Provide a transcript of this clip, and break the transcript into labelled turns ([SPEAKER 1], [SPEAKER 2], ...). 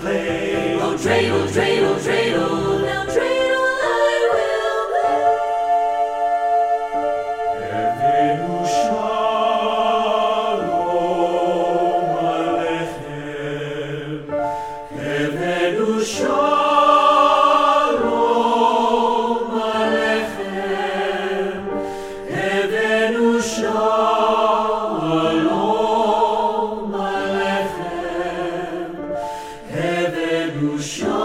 [SPEAKER 1] play. Oh, dreidel, dreidel, dreidel, now dreidel I will play. Havenu shalom aleichem. Havenu shalom aleichem. Havenu shalom aleichem. Havenu shalom.